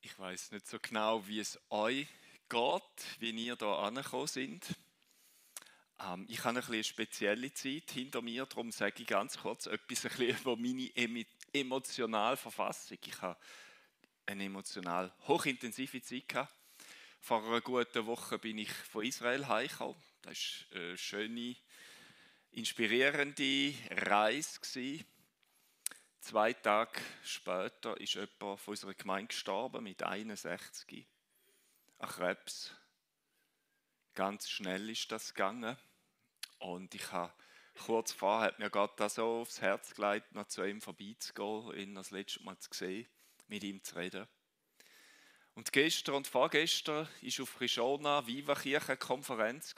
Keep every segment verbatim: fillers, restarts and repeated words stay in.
Ich weiß nicht so genau, wie es euch geht, wie ihr hier angekommen sind. Ähm, ich habe ein bisschen eine spezielle Zeit hinter mir, darum sage ich ganz kurz etwas ein bisschen über meine emotionale Verfassung. Ich habe eine emotional hochintensive Zeit gehabt. Vor einer guten Woche bin ich von Israel heimgekommen. Das war eine schöne, inspirierende Reise gewesen. Zwei Tage später ist jemand von unserer Gemeinde gestorben, mit einundsechzig, an Krebs. Ganz schnell ist das gegangen. Und ich habe kurz vorher hat mir Gott da so aufs Herz gelegt, noch zu ihm vorbeizugehen, ihn das letzte Mal zu sehen, mit ihm zu reden. Und gestern und vorgestern war auf Rishona Viva Kirchenkonferenz.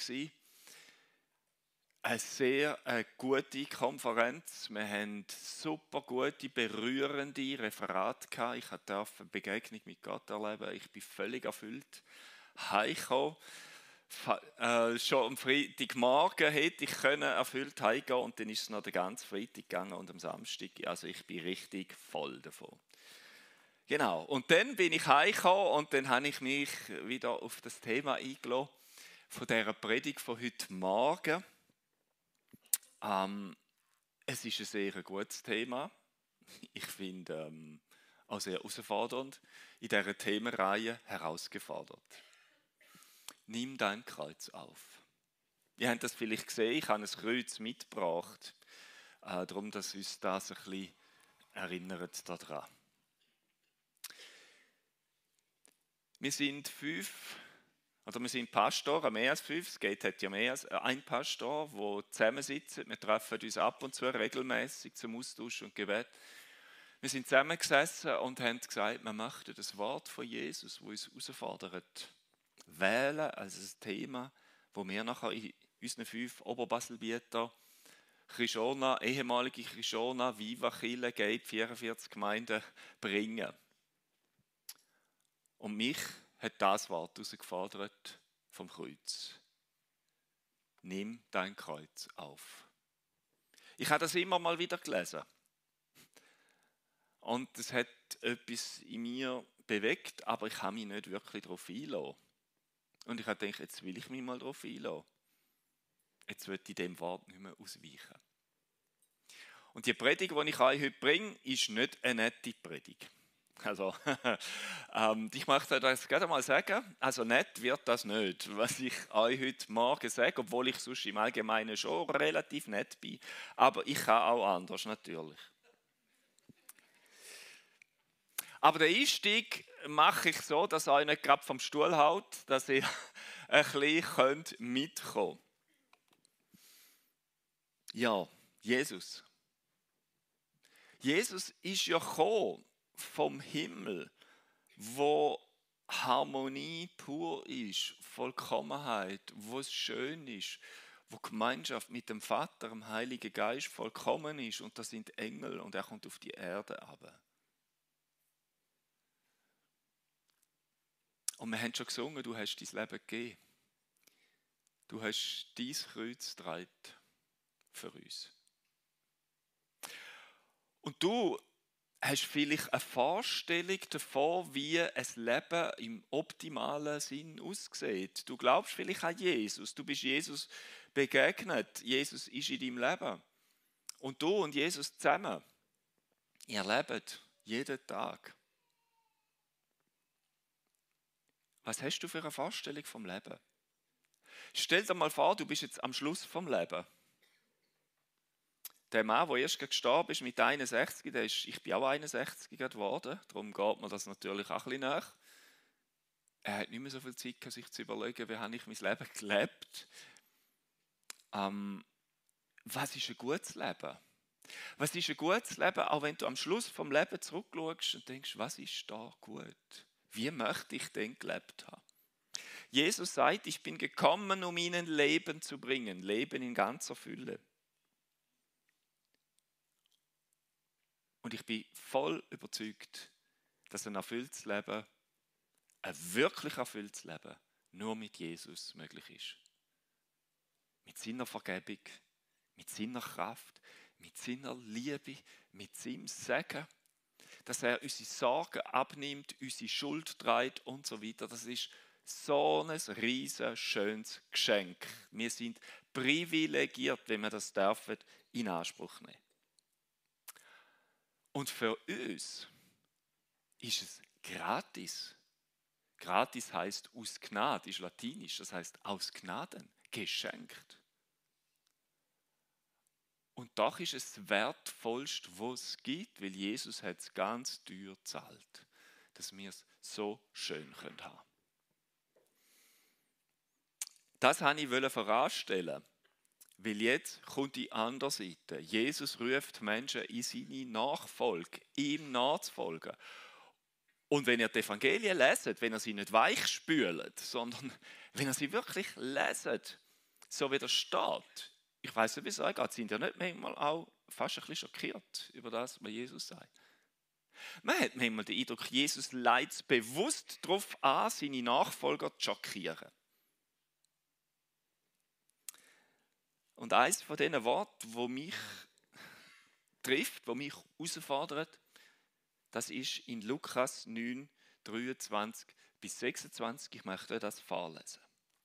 Eine sehr eine gute Konferenz. Wir hatten super gute, berührende Referate gehabt. Ich durfte eine Begegnung mit Gott erleben. Ich bin völlig erfüllt. Heimgekommen. Äh, schon am Freitagmorgen hätte ich können erfüllt heimgehen und dann ist es noch den ganzen Freitag gegangen und am Samstag. Also ich bin richtig voll davon. Genau. Und dann bin ich heimgekommen und dann habe ich mich wieder auf das Thema eingelassen von dieser Predigt von heute Morgen. Ähm, es ist ein sehr gutes Thema. Ich finde ähm, auch sehr herausfordernd. In dieser Themenreihe herausgefordert. Nimm dein Kreuz auf. Ihr habt das vielleicht gesehen, ich habe ein Kreuz mitgebracht. Äh, darum, dass uns das ein bisschen erinnert daran. Wir sind fünf, oder wir sind Pastoren, mehr als fünf. Es geht, hat ja mehr als ein Pastor, der zusammensitzen. Wir treffen uns ab und zu regelmäßig zum Austausch und Gebet. Wir sind zusammengesessen und haben gesagt, wir möchten das Wort von Jesus, das uns herausfordert, wählen als ein Thema, wo wir nachher in unseren fünf Oberbaselbieter, Rishona, ehemalige Rishona, Viva Kirche, Gate, vierundvierzig Gemeinden bringen. Und mich hat das Wort herausgefordert vom Kreuz. Nimm dein Kreuz auf. Ich habe das immer mal wieder gelesen. Und es hat etwas in mir bewegt, aber ich habe mich nicht wirklich darauf eingelassen. Und ich habe gedacht, jetzt will ich mich mal darauf einlassen. Jetzt will ich dem Wort nicht mehr ausweichen. Und die Predigt, die ich euch heute bringe, ist nicht eine nette Predigt. Also, ähm, ich möchte das gerne mal sagen, also nett wird das nicht, was ich euch heute Morgen sage, obwohl ich sonst im Allgemeinen schon relativ nett bin. Aber ich kann auch anders, natürlich. Aber den Einstieg mache ich so, dass ihr euch nicht gerade vom Stuhl haut, dass ihr ein bisschen mitkommen könnt. Ja, Jesus. Jesus ist ja gekommen vom Himmel, wo Harmonie pur ist, Vollkommenheit, wo es schön ist, wo Gemeinschaft mit dem Vater, dem Heiligen Geist vollkommen ist und das sind Engel und er kommt auf die Erde runter. Und wir haben schon gesungen, du hast dein Leben gegeben. Du hast dein Kreuz getragen für uns. Und du hast vielleicht eine Vorstellung davon, wie ein Leben im optimalen Sinn aussieht. Du glaubst vielleicht an Jesus. Du bist Jesus begegnet. Jesus ist in deinem Leben. Und du und Jesus zusammen, ihr lebt jeden Tag. Was hast du für eine Vorstellung vom Leben? Stell dir mal vor, du bist jetzt am Schluss vom Leben. Der Mann, der erst gestorben ist mit einundsechzig, der ist, ich bin auch einundsechzig geworden, darum geht mir das natürlich auch ein bisschen nach. Er hat nicht mehr so viel Zeit, sich zu überlegen, wie habe ich mein Leben gelebt. Ähm, was ist ein gutes Leben? Was ist ein gutes Leben, auch wenn du am Schluss vom Leben zurückschaust und denkst, was ist da gut? Wie möchte ich denn gelebt haben? Jesus sagt, ich bin gekommen, um ihnen Leben zu bringen, Leben in ganzer Fülle. Und ich bin voll überzeugt, dass ein erfülltes Leben, ein wirklich erfülltes Leben, nur mit Jesus möglich ist. Mit seiner Vergebung, mit seiner Kraft, mit seiner Liebe, mit seinem Segen. dass er unsere Sorgen abnimmt, unsere Schuld trägt und so weiter. Das ist so ein riesen schönes Geschenk. Wir sind privilegiert, wenn wir das dürfen, in Anspruch nehmen. Und für uns ist es gratis. Gratis heißt aus Gnade, ist latinisch, das heißt aus Gnaden, geschenkt. Und doch ist es das Wertvollste, was es gibt, weil Jesus hat es ganz teuer gezahlt, dass wir es so schön haben können. Das wollte ich voranstellen, weil jetzt kommt die andere Seite. Jesus ruft Menschen in seine Nachfolge, ihm nachzufolgen. Und wenn ihr die Evangelien leset, wenn ihr sie nicht weich spült, sondern wenn ihr sie wirklich leset, so wie das steht, ich weiss nicht, wie es euch geht, sind ihr nicht manchmal auch fast ein bisschen schockiert über das, was Jesus sagt. Man hat manchmal den Eindruck, Jesus leitet es bewusst darauf an, seine Nachfolger zu schockieren. Und eines von diesen Worten, wo mich trifft, wo mich herausfordert, das ist in Lukas neun, dreiundzwanzig bis sechsundzwanzig. Ich möchte das vorlesen.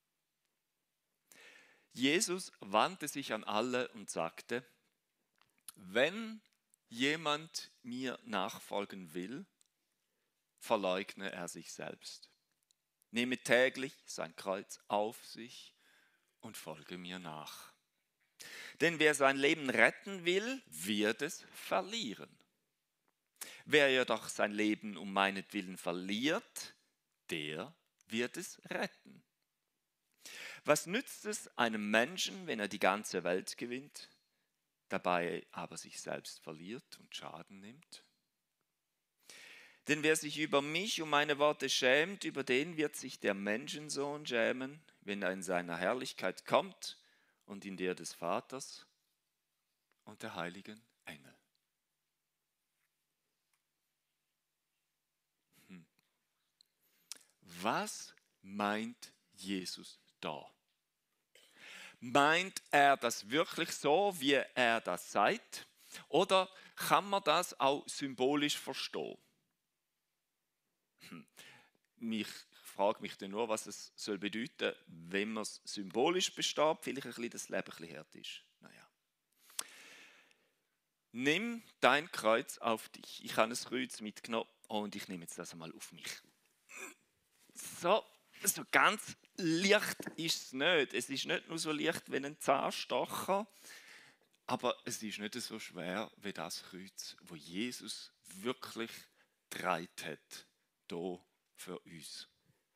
Jesus wandte sich an alle und sagte, wenn jemand mir nachfolgen will, verleugne er sich selbst. Nehme täglich sein Kreuz auf sich und folge mir nach. Denn wer sein Leben retten will, wird es verlieren. Wer jedoch sein Leben um meinetwillen verliert, der wird es retten. Was nützt es einem Menschen, wenn er die ganze Welt gewinnt, dabei aber sich selbst verliert und Schaden nimmt? Denn wer sich über mich und meine Worte schämt, über den wird sich der Menschensohn schämen, wenn er in seiner Herrlichkeit kommt und in der des Vaters und der heiligen Engel. Hm. Was meint Jesus da? Meint er das wirklich so, wie er das sagt? Oder kann man das auch symbolisch verstehen? Hm. Ich frage mich dann nur, was es soll bedeuten, wenn man es symbolisch besteht, vielleicht ein bisschen das Leben ein bisschen hart ist. Naja. Nimm dein Kreuz auf dich. Ich habe ein Kreuz mitgenommen und ich nehme jetzt das einmal auf mich. So, so ganz leicht ist es nicht. Es ist nicht nur so leicht wie ein Zahnstocher, aber es ist nicht so schwer wie das Kreuz, wo Jesus wirklich getragen hat, hier für uns.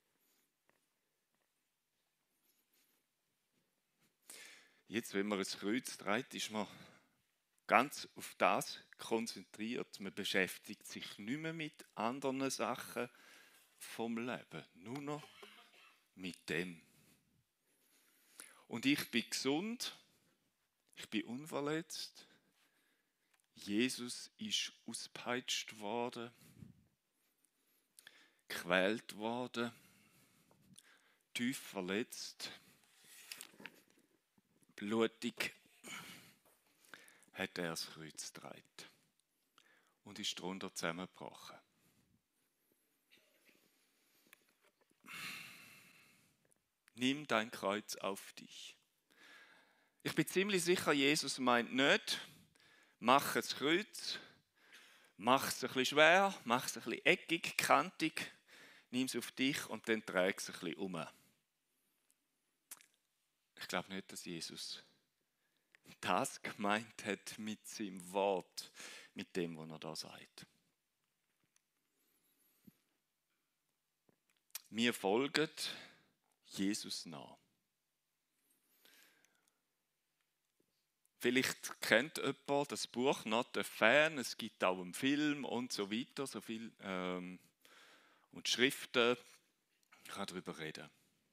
Jetzt, wenn man ein Kreuz trägt, ist man ganz auf das konzentriert. Man beschäftigt sich nicht mehr mit anderen Sachen vom Leben, nur noch mit dem. Und ich bin gesund, ich bin unverletzt. Jesus ist ausgepeitscht worden, gequält worden, tief verletzt, blutig hat er das Kreuz getragen und ist darunter zusammengebrochen. Nimm dein Kreuz auf dich. Ich bin ziemlich sicher, Jesus meint nicht, mach das Kreuz, mach es ein bisschen schwer, mach es ein bisschen eckig, kantig, nimm es auf dich und dann träg es ein bisschen um. Ich glaube nicht, dass Jesus das gemeint hat mit seinem Wort, mit dem, was er da sagt. Wir folgen Jesus nach. Vielleicht kennt jemand das Buch «Not a Fan», es gibt auch einen Film und so weiter, so viel ähm, und Schriften, ich kann darüber reden.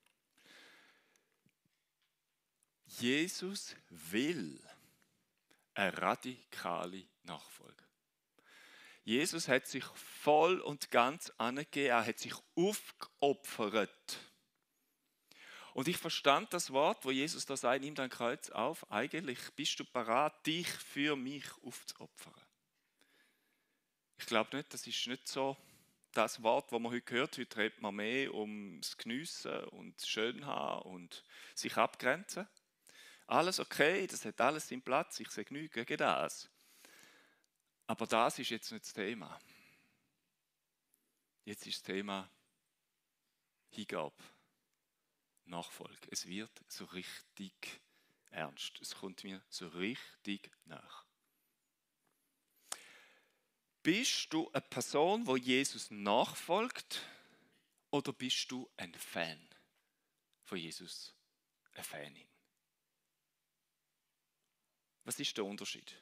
Jesus will eine radikale Nachfolge. Jesus hat sich voll und ganz angegeben, er hat sich aufgeopfert. Und ich verstand das Wort, wo Jesus da sagt, nimm dein Kreuz auf, eigentlich bist du bereit, dich für mich aufzuopfern. Ich glaube nicht, das ist nicht so das Wort, das man heute hört. Heute redet man mehr ums Geniessen und das Schönhaben und sich abgrenzen. Alles okay, das hat alles seinen Platz, ich sage nichts gegen das. Aber das ist jetzt nicht das Thema. Jetzt ist das Thema Hingabe, Nachfolge. Es wird so richtig ernst. Es kommt mir so richtig nach. Bist du eine Person, wo Jesus nachfolgt, oder bist du ein Fan von Jesus, eine Fanin? Was ist der Unterschied?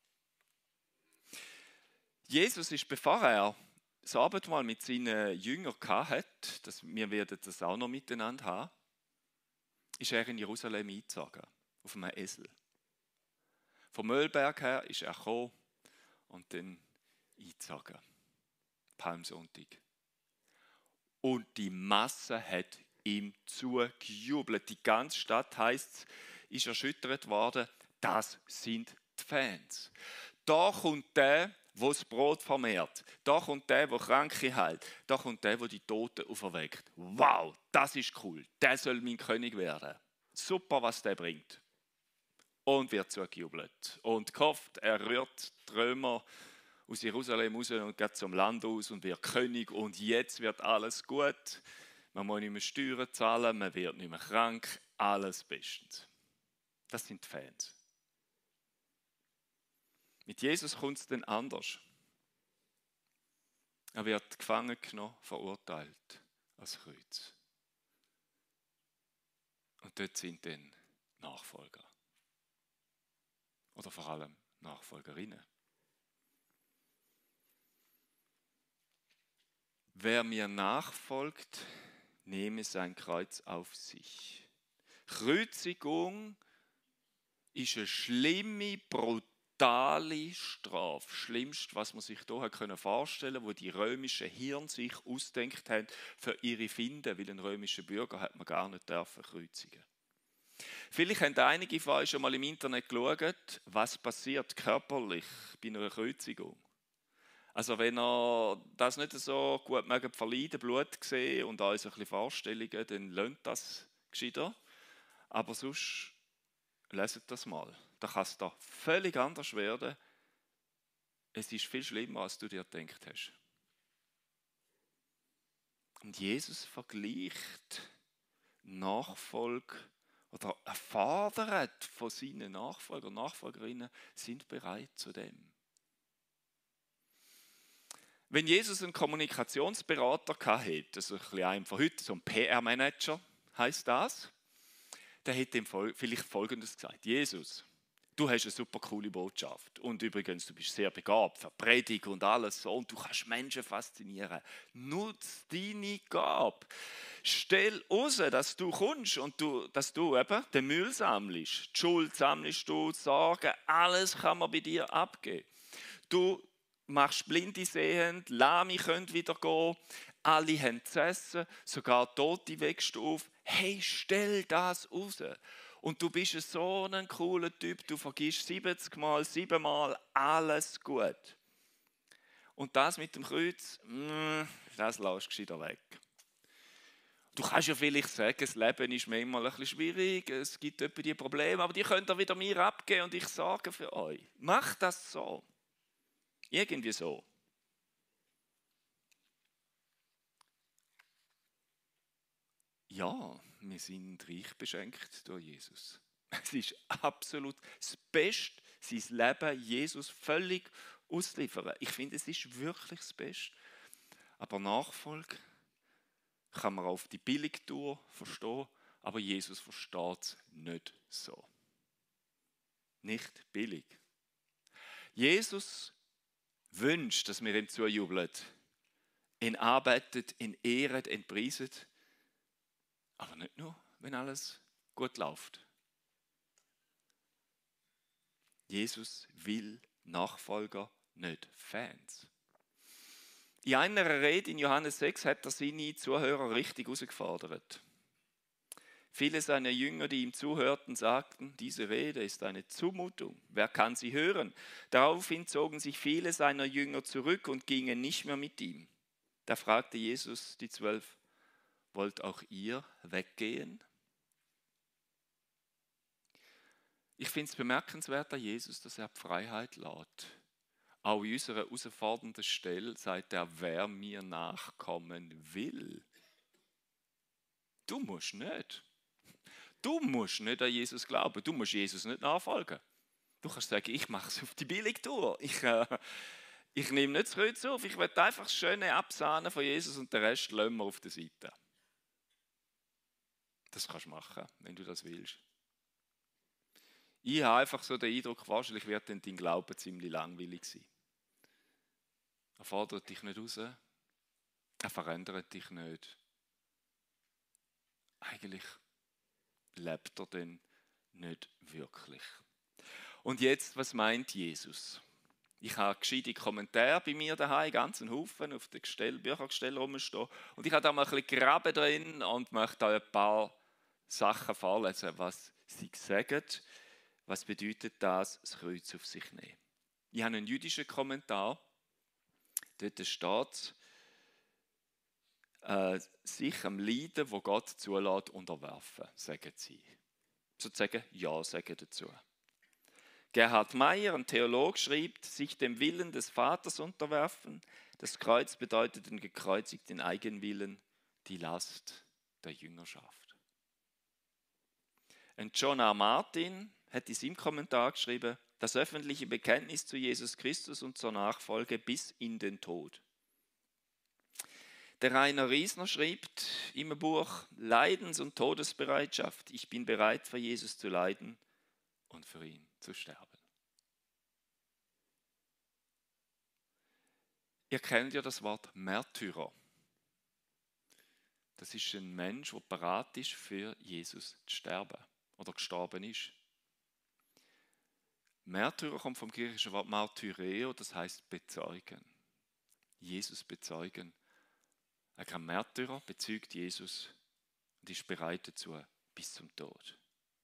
Jesus ist, bevor er das Abendmahl mit seinen Jüngern hatte, dass wir werden das auch noch miteinander haben, ist er in Jerusalem eingezogen, auf einem Esel. Vom Ölberg her ist er gekommen und dann eingezogen. Palmsonntag. Und die Masse hat ihm zugejubelt. Die ganze Stadt, heisst es, ist erschüttert worden. Das sind die Fans. Da kommt der, der das Brot vermehrt. Da kommt der, der Kranke heilt. Da kommt der, der die Toten auferweckt. Wow, das ist cool. Der soll mein König werden. Super, was der bringt. Und wird zugejubelt. Und gehofft, er rührt die Römer aus Jerusalem raus und geht zum Land aus und wird König. Und jetzt wird alles gut. Man muss nicht mehr Steuern zahlen, man wird nicht mehr krank. Alles bestens. Das sind die Fans. Mit Jesus kommt es dann anders. Er wird gefangen genommen, verurteilt als Kreuz. Und dort sind dann Nachfolger. Oder vor allem Nachfolgerinnen. Wer mir nachfolgt, nehme sein Kreuz auf sich. Kreuzigung ist eine schlimme, brutale Strafe. Schlimmst, was man sich hier vorstellen konnte, wo die römischen Hirn sich ausdenkt haben für ihre Finden, weil ein römischer Bürger hat man gar nicht dürfen kreuzigen. Vielleicht haben einige von euch schon mal im Internet geschaut, was passiert körperlich bei einer Kreuzigung. Also wenn ihr das nicht so gut mögt verleiden, Blut sehen und euch ein bisschen Vorstellungen, dann lernt das gescheiter. Aber sonst leset das mal. Da kann es da völlig anders werden. Es ist viel schlimmer, als du dir gedacht hast. Und Jesus vergleicht Nachfolge oder erfordert von seinen Nachfolgern und Nachfolgerinnen, sind bereit zu dem. Wenn Jesus einen Kommunikationsberater hatte, das ist ein bisschen einem von heute, so ein P R-Manager heisst das, der hätte ihm vielleicht Folgendes gesagt: Jesus, du hast eine super coole Botschaft und übrigens, du bist sehr begabt für Predigt und alles so und du kannst Menschen faszinieren. Nutz deine Gabe. Stell raus, dass du kommst und du, dass du eben den Müll sammelst. Die Schuld sammelst du, Sorgen, alles kann man bei dir abgeben. Du machst Blinde sehend, Lahme können wieder gehen, alle haben zu essen, sogar Tote wächst auf. Hey, stell das raus. Und du bist so ein cooler Typ, du vergisst siebzig Mal, sieben Mal, alles gut. Und das mit dem Kreuz, das lässt du gescheiter weg. Du kannst ja vielleicht sagen, das Leben ist manchmal ein bisschen schwierig, es gibt etwa die Probleme, aber die könnt ihr wieder mir abgeben und ich sorge für euch. Mach das so. Irgendwie so. Ja, wir sind reich beschenkt durch Jesus. Es ist absolut das Beste, sein Leben Jesus völlig auszuliefern. Ich finde, es ist wirklich das Beste. Aber Nachfolge kann man auf die Billigtour verstehen, aber Jesus versteht es nicht so. Nicht billig. Jesus wünscht, dass wir ihm zujubeln, ihn arbeitet, ihn ehren, ihn preisen, aber nicht nur, wenn alles gut läuft. Jesus will Nachfolger, nicht Fans. In einer Rede in Johannes sechs hat er seine Zuhörer richtig herausgefordert. Viele seiner Jünger, die ihm zuhörten, sagten, diese Rede ist eine Zumutung. Wer kann sie hören? Daraufhin zogen sich viele seiner Jünger zurück und gingen nicht mehr mit ihm. Da fragte Jesus die Zwölf, wollt auch ihr weggehen? Ich finde es bemerkenswert an Jesus, dass er die Freiheit lässt. Auch in unserer herausfordernden Stelle sagt er, wer mir nachkommen will. Du musst nicht. Du musst nicht an Jesus glauben. Du musst Jesus nicht nachfolgen. Du kannst sagen, ich mache es auf die Billigtour. Ich, äh, ich nehme nicht das Kreuz auf. Ich will einfach das Schöne absahnen von Jesus und den Rest lassen wir auf der Seite. Das kannst du machen, wenn du das willst. Ich habe einfach so den Eindruck, wahrscheinlich wird dann dein Glaube ziemlich langweilig sein. Er fordert dich nicht raus, er verändert dich nicht. Eigentlich lebt er denn nicht wirklich. Und jetzt, was meint Jesus? Ich habe gescheite Kommentare bei mir daheim, ganzen Haufen auf dem Gestell, Büchergestell rumstehen. Und ich habe da mal ein bisschen Graben drin und möchte euch ein paar Sachen vorlesen, was sie sagen. Was bedeutet das, das Kreuz auf sich nehmen? Ich habe einen jüdischen Kommentar. Dort steht, äh, sich am Leiden, wo Gott zulässt, unterwerfen, sagen sie. Sozusagen Ja sagen dazu. Gerhard Meyer, ein Theologe, schreibt, sich dem Willen des Vaters unterwerfen. Das Kreuz bedeutet den gekreuzigten Eigenwillen, die Last der Jüngerschaft. Und John R. Martin hat in seinem Kommentar geschrieben, das öffentliche Bekenntnis zu Jesus Christus und zur Nachfolge bis in den Tod. Der Rainer Riesner schreibt im Buch Leidens- und Todesbereitschaft. Ich bin bereit, für Jesus zu leiden und für ihn zu sterben. Ihr kennt ja das Wort Märtyrer. Das ist ein Mensch, der bereit ist, für Jesus zu sterben oder gestorben ist. Märtyrer kommt vom griechischen Wort Martyreo, das heißt bezeugen. Jesus bezeugen. Ein Märtyrer bezeugt Jesus und ist bereit dazu bis zum Tod.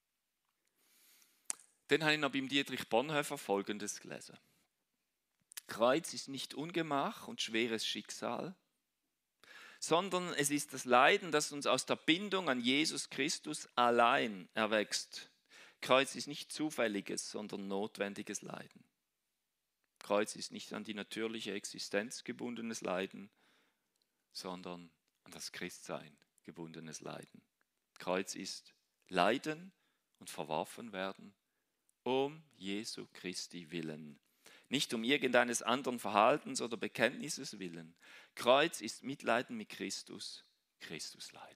Dann habe ich noch beim Dietrich Bonhoeffer Folgendes gelesen. Kreuz ist nicht Ungemach und schweres Schicksal, sondern es ist das Leiden, das uns aus der Bindung an Jesus Christus allein erwächst. Kreuz ist nicht zufälliges, sondern notwendiges Leiden. Kreuz ist nicht an die natürliche Existenz gebundenes Leiden, sondern an das Christsein gebundenes Leiden. Kreuz ist Leiden und verworfen werden, um Jesu Christi willen. Nicht um irgendeines anderen Verhaltens oder Bekenntnisses willen. Kreuz ist Mitleiden mit Christus, Christus leiden.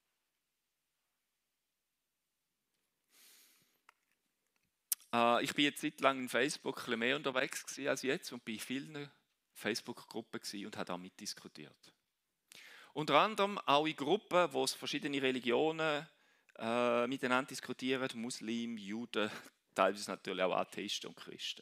Äh, ich bin jetzt seit langem in Facebook ein bisschen mehr unterwegs gewesen als jetzt und bin in vielen Facebook-Gruppen gewesen und habe da mitdiskutiert. Unter anderem auch in Gruppen, wo es verschiedene Religionen äh, miteinander diskutieren, Muslim, Juden, teilweise natürlich auch Atheisten und Christen.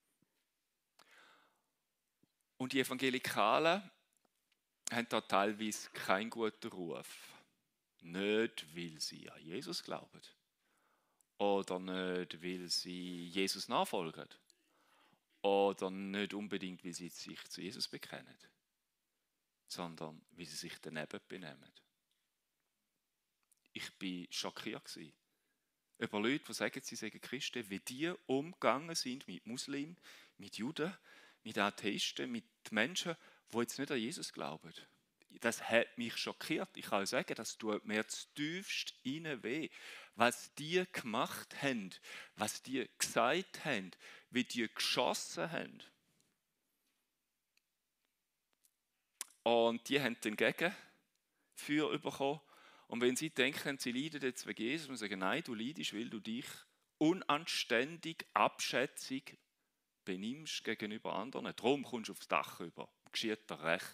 Und die Evangelikalen haben da teilweise keinen guten Ruf. Nicht, weil sie an Jesus glauben. Oder nicht, weil sie Jesus nachfolgen. Oder nicht unbedingt, weil sie sich zu Jesus bekennen. Sondern weil sie sich daneben benehmen. Ich war schockiert über Leute, die sagen, sie seien Christen, wie die umgegangen sind mit Muslimen, mit Juden, mit Atheisten, mit Menschen, die jetzt nicht an Jesus glauben. Das hat mich schockiert. Ich kann sagen, das tut mir zutiefst innen weh. Was die gemacht haben, was die gesagt haben, wie die geschossen haben. Und die haben den Gegenfeuer bekommen. Und wenn sie denken, sie leiden jetzt wegen Jesus, und sagen, nein, du leidest, weil du dich unanständig, abschätzig benimmst gegenüber anderen. Darum kommst du aufs Dach rüber. Geschieht dir recht.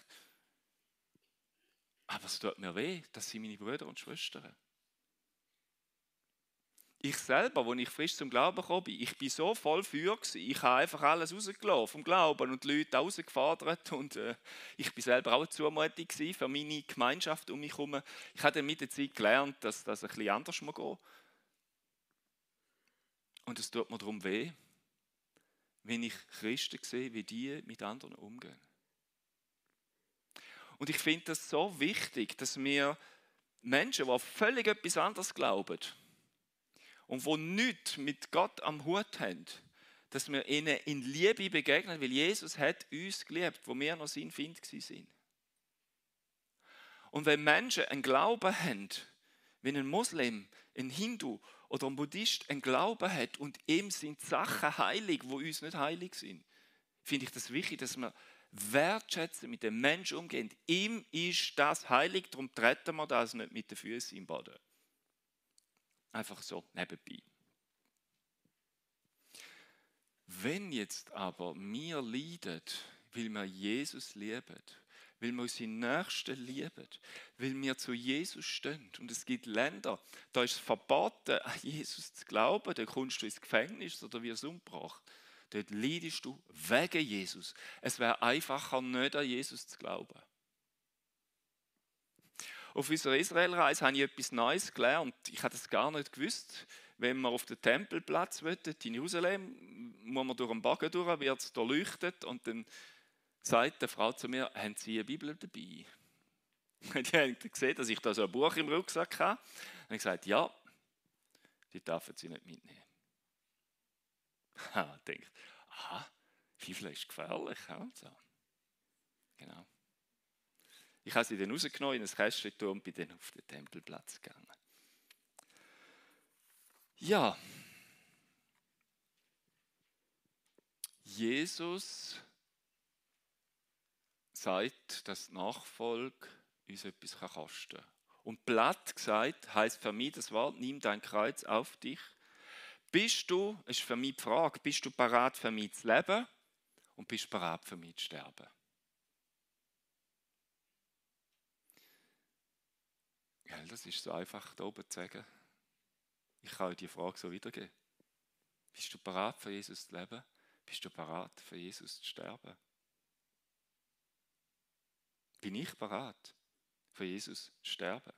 Aber es tut mir weh, das sind meine Brüder und Schwestern. Ich selber, als ich frisch zum Glauben gekommen bin, ich bin so voll Feuer gewesen. Ich habe einfach alles rausgelassen vom Glauben und die Leute rausgefordert. Und äh, ich bin selber auch zumutig gewesen für meine Gemeinschaft um mich herum. Ich habe dann mit der Zeit gelernt, dass das ein bisschen anders muss gehen. Und es tut mir darum weh, wenn ich Christen sehe, wie die mit anderen umgehen. Und ich finde das so wichtig, dass wir Menschen, die völlig etwas anderes glauben, und die nichts mit Gott am Hut haben, dass wir ihnen in Liebe begegnen, weil Jesus hat uns geliebt, wo wir noch sein Find waren. Und wenn Menschen einen Glauben haben, wenn ein Muslim, ein Hindu oder ein Buddhist einen Glauben hat und ihm sind Sachen heilig, wo uns nicht heilig sind, finde ich das wichtig, dass wir wertschätzen, mit dem Menschen umgehen. Ihm ist das heilig, darum treten wir das nicht mit den Füßen im Boden. Einfach so nebenbei. Wenn jetzt aber wir leiden, weil wir Jesus lieben, weil wir unsere Nächsten lieben, weil wir zu Jesus stehen, und es gibt Länder, da ist es verboten, an Jesus zu glauben, da kommst du ins Gefängnis oder wirst umgebracht. Dort leidest du wegen Jesus. Es wäre einfacher, nicht an Jesus zu glauben. Auf unserer Israelreise habe ich etwas Neues gelernt. Ich habe das gar nicht gewusst. Wenn man auf den Tempelplatz will, in Jerusalem, muss man durch den Bogen durch, wird es leuchtet und dann sagt die Frau zu mir, haben Sie eine Bibel dabei? Die haben gesehen, dass ich da so ein Buch im Rucksack habe. Und ich habe gesagt, ja, die dürfen Sie nicht mitnehmen. Ich denke, aha, Bibel ist gefährlich. Also. Genau. Ich habe sie dann rausgenommen, in ein Kästchen und bin dann auf den Tempelplatz gegangen. Ja. Jesus sagt, dass die Nachfolge uns etwas kosten kann. Und platt gesagt heisst für mich das Wort, nimm dein Kreuz auf dich. Bist du, ist für mich die Frage, bist du bereit für mich zu leben und bist du bereit für mich zu sterben? Ja, das ist so einfach da oben zu sagen. Ich kann euch die Frage so wiedergeben. Bist du bereit für Jesus zu leben? Bist du bereit für Jesus zu sterben? Bin ich bereit für Jesus zu sterben?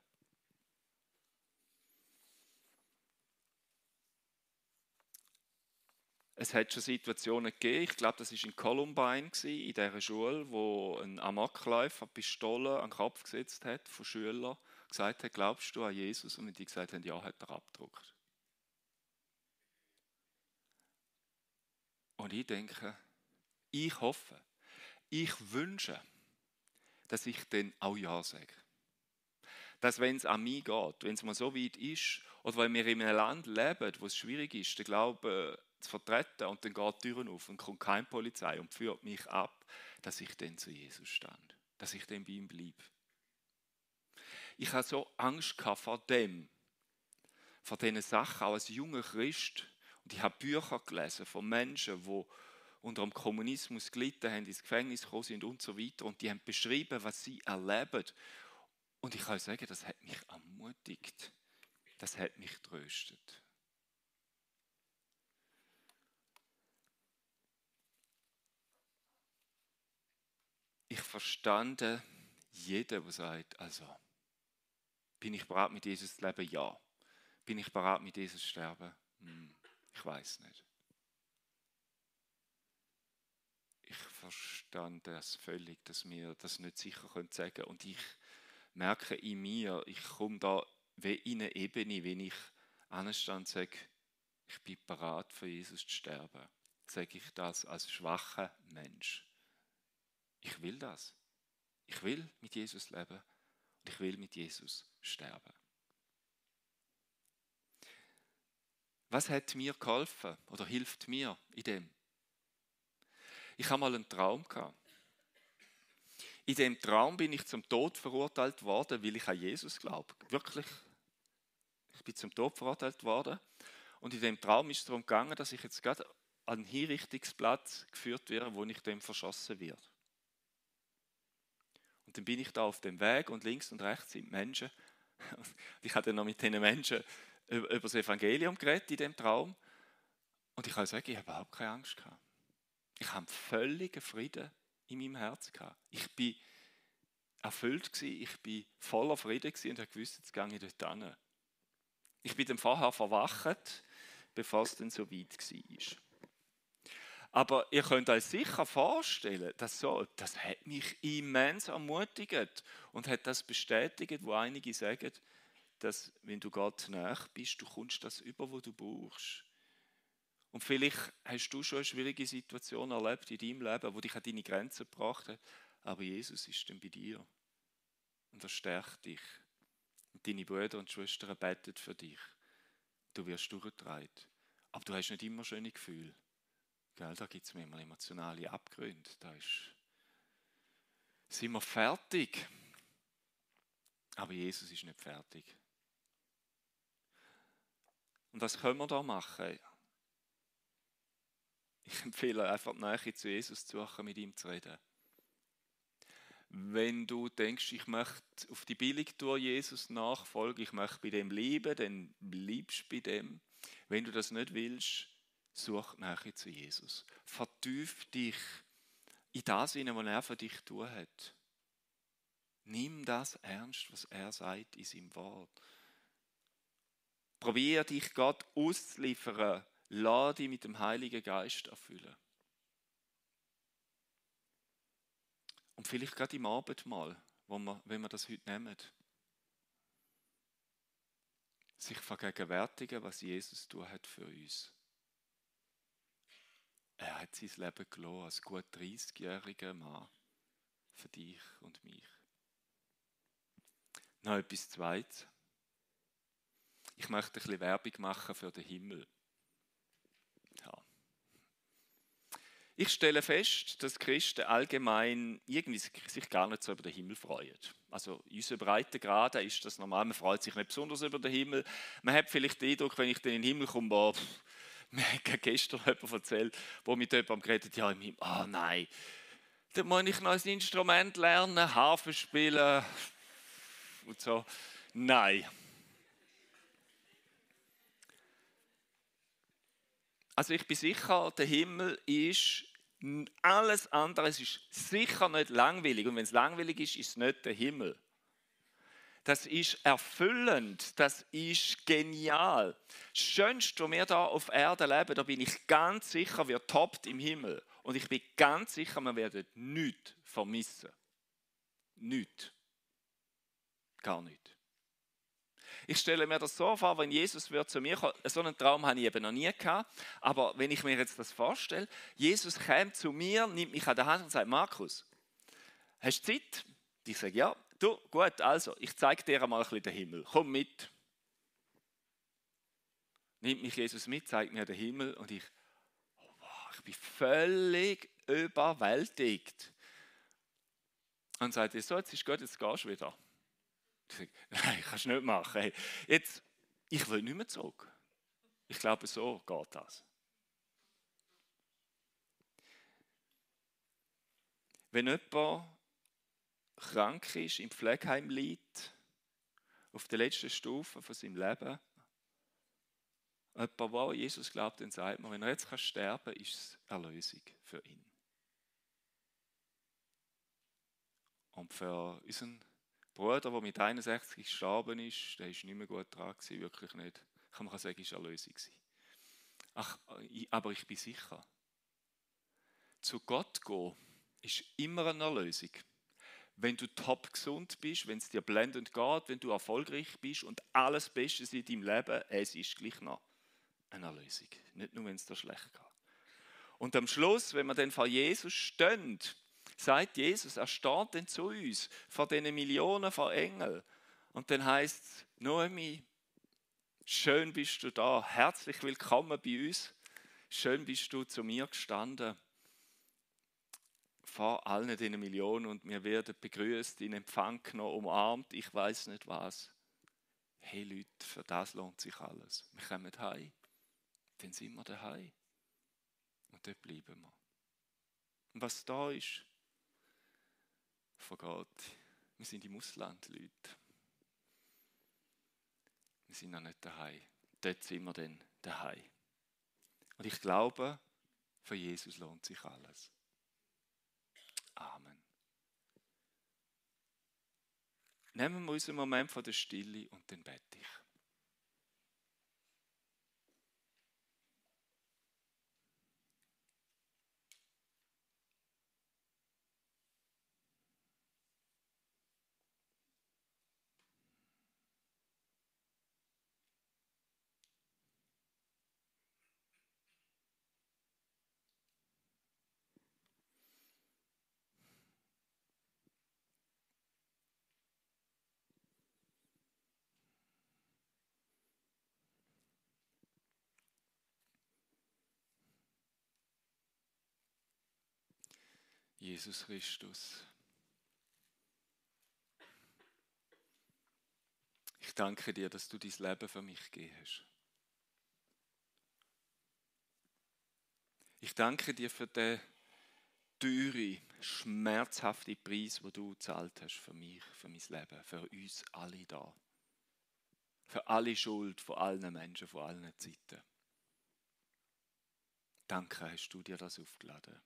Es hat schon Situationen gegeben, ich glaube, das war in Columbine, in dieser Schule, wo ein Amokläufer Pistole an den Kopf gesetzt hat von Schülern, gesagt hat, glaubst du an Jesus? Und wenn die gesagt haben, ja, hat er abgedruckt. Und ich denke, ich hoffe, ich wünsche, dass ich dann auch Ja sage. Dass wenn es an mich geht, wenn es mal so weit ist, oder wenn wir in einem Land leben, wo es schwierig ist, den Glauben zu vertreten und dann geht die Türen auf und kommt keine Polizei und führt mich ab, dass ich dann zu Jesus stand, dass ich dann bei ihm bleibe. Ich habe so Angst gehabt vor dem, vor diesen Sachen, auch als junger Christ. Und ich habe Bücher gelesen von Menschen, die unter dem Kommunismus gelitten haben, ins Gefängnis gekommen sind und so weiter. Und die haben beschrieben, was sie erleben. Und ich kann sagen, das hat mich ermutigt. Das hat mich tröstet. Ich verstande jeden, der sagt, also, bin ich bereit, mit Jesus zu leben? Ja. Bin ich bereit, mit Jesus zu sterben? Hm, ich weiß nicht. Ich verstand das völlig, dass wir das nicht sicher sagen können. Und ich merke in mir, ich komme da wie in eine Ebene, wenn ich anstehe und sage, ich bin bereit, für Jesus zu sterben. Sage ich das als schwacher Mensch. Ich will das. Ich will mit Jesus leben und ich will mit Jesus sterben. Was hat mir geholfen oder hilft mir in dem? Ich habe mal einen Traum gehabt. In dem Traum bin ich zum Tod verurteilt worden, weil ich an Jesus glaube. Wirklich. Ich bin zum Tod verurteilt worden. Und in dem Traum ist es darum gegangen, dass ich jetzt gerade an einen Hinrichtungsplatz geführt werde, wo ich dem verschossen werde. Und dann bin ich da auf dem Weg und links und rechts sind Menschen Ich habe dann noch mit diesen Menschen über das Evangelium geredet in diesem Traum. Und ich kann sagen, ich habe überhaupt keine Angst gehabt. Ich habe völligen Frieden in meinem Herzen gehabt. Ich bin erfüllt gewesen, ich bin voller Frieden gewesen und habe gewusst, jetzt gehe ich dort hin. Ich bin dann vorher verwacht, bevor es dann so weit war. Aber ihr könnt euch sicher vorstellen, dass so, das hat mich immens ermutigt und hat das bestätigt, wo einige sagen, dass wenn du Gott nahe bist, du kommst das über, was du brauchst. Und vielleicht hast du schon eine schwierige Situation erlebt in deinem Leben, wo dich an deine Grenzen gebracht hat, aber Jesus ist dann bei dir und er stärkt dich. Und deine Brüder und Schwestern beten für dich. Du wirst durchgetragen. Aber du hast nicht immer schöne Gefühle. Gell, da gibt es manchmal emotionale Abgründe. Da ist, sind wir fertig. Aber Jesus ist nicht fertig. Und was können wir da machen? Ich empfehle einfach, die Nähe zu Jesus zu suchen, mit ihm zu reden. Wenn du denkst, ich möchte auf die Billigtour Jesus nachfolgen, ich möchte bei dem bleiben, dann bleibst du bei dem. Wenn du das nicht willst, such die Nähe zu Jesus. Vertief dich in das hinein, was er für dich zu tun hat. Nimm das ernst, was er sagt in seinem Wort. Probier dich Gott auszuliefern. Lass dich mit dem Heiligen Geist erfüllen. Und vielleicht gerade im Abendmahl, wo wir, wenn wir das heute nehmen, sich vergegenwärtigen, was Jesus tun hat für uns. Er hat sein Leben gelassen als gut dreißigjähriger Mann für dich und mich. Noch etwas Zweites. Ich möchte ein bisschen Werbung machen für den Himmel. Ja. Ich stelle fest, dass Christen allgemein irgendwie sich gar nicht so über den Himmel freuen. Also in unseren Breitengraden ist das normal, man freut sich nicht besonders über den Himmel. Man hat vielleicht den Eindruck, wenn ich dann in den Himmel komme, boah, pff, mir hat gestern jemand erzählt, wo mit jemandem geredet, ja im Himmel, ah oh, nein, da muss ich noch ein Instrument lernen, Harfe spielen und so. Nein. Also ich bin sicher, der Himmel ist alles andere, es ist sicher nicht langweilig. Und wenn es langweilig ist, ist es nicht der Himmel. Das ist erfüllend, das ist genial. Das Schönste, was wir hier auf Erden leben, da bin ich ganz sicher, wir toppt im Himmel. Und ich bin ganz sicher, wir werden nichts vermissen. Nichts. Gar nichts. Ich stelle mir das so vor, wenn Jesus wird zu mir kommen, so einen Traum habe ich eben noch nie gehabt, aber wenn ich mir jetzt das vorstelle, Jesus käme zu mir, nimmt mich an der Hand und sagt, Markus, hast du Zeit? Ich sage, ja. Du, gut, also, ich zeige dir einmal ein bisschen den Himmel. Komm mit. Nimmt mich Jesus mit, zeigt mir den Himmel und ich, oh, wow, ich bin völlig überwältigt. Und sagt, so, jetzt ist gut, jetzt gehst du wieder. Ich sage, nein, kannst du nicht machen. Hey, jetzt, ich will nicht mehr zurück. Ich glaube, so geht das. Wenn jemand krank ist, im Pflegeheim liegt, auf der letzten Stufe von seinem Leben, jemand, der an Jesus glaubt, dann sagt man, wenn er jetzt sterben kann, ist es Erlösung für ihn. Und für unseren Bruder, der mit einundsechzig gestorben ist, der war nicht mehr gut dran, wirklich nicht. Kann man sagen, es war Erlösung. Ach, aber ich bin sicher, zu Gott gehen ist immer eine Erlösung. Wenn du top gesund bist, wenn es dir blendend geht, wenn du erfolgreich bist und alles Beste in deinem Leben, es ist gleich noch eine Erlösung. Nicht nur, wenn es dir schlecht geht. Und am Schluss, wenn wir dann vor Jesus stehen, sagt Jesus, er steht dann zu uns, vor diesen Millionen von Engeln. Und dann heisst es, Noemi, schön bist du da, herzlich willkommen bei uns, schön bist du zu mir gestanden. Vor allen diesen Millionen und wir werden begrüßt, in Empfang genommen, umarmt, ich weiß nicht was. Hey Leute, für das lohnt sich alles. Wir kommen heim, dann sind wir daheim und dort bleiben wir. Und was da ist, vergeht. Wir sind im Ausland, Leute. Wir sind noch nicht daheim. Dort sind wir dann daheim. Und ich glaube, für Jesus lohnt sich alles. Amen. Nehmen wir uns einen Moment von der Stille und dann bete ich. Jesus Christus. Ich danke dir, dass du dein Leben für mich gegeben hast. Ich danke dir für den teuren, schmerzhaften Preis, den du gezahlt hast für mich, für mein Leben, für uns alle da. Für alle Schuld von allen Menschen, von allen Zeiten. Danke, hast du dir das aufgeladen.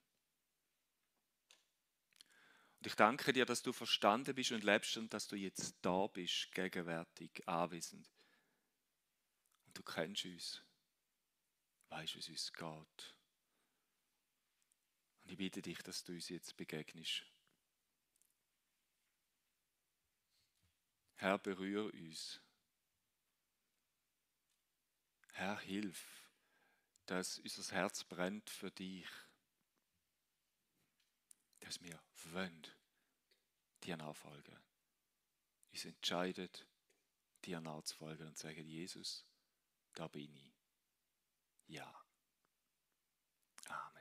Und ich danke dir, dass du verstanden bist und lebst und dass du jetzt da bist, gegenwärtig, anwesend. Und du kennst uns, weißt, wie es uns geht. Und ich bitte dich, dass du uns jetzt begegnest. Herr, berühre uns. Herr, hilf, dass unser Herz brennt für dich. Dass wir wollen, dir nachfolgen. Uns entscheiden, dir nachzufolgen und sagen, Jesus, da bin ich. Ja. Amen.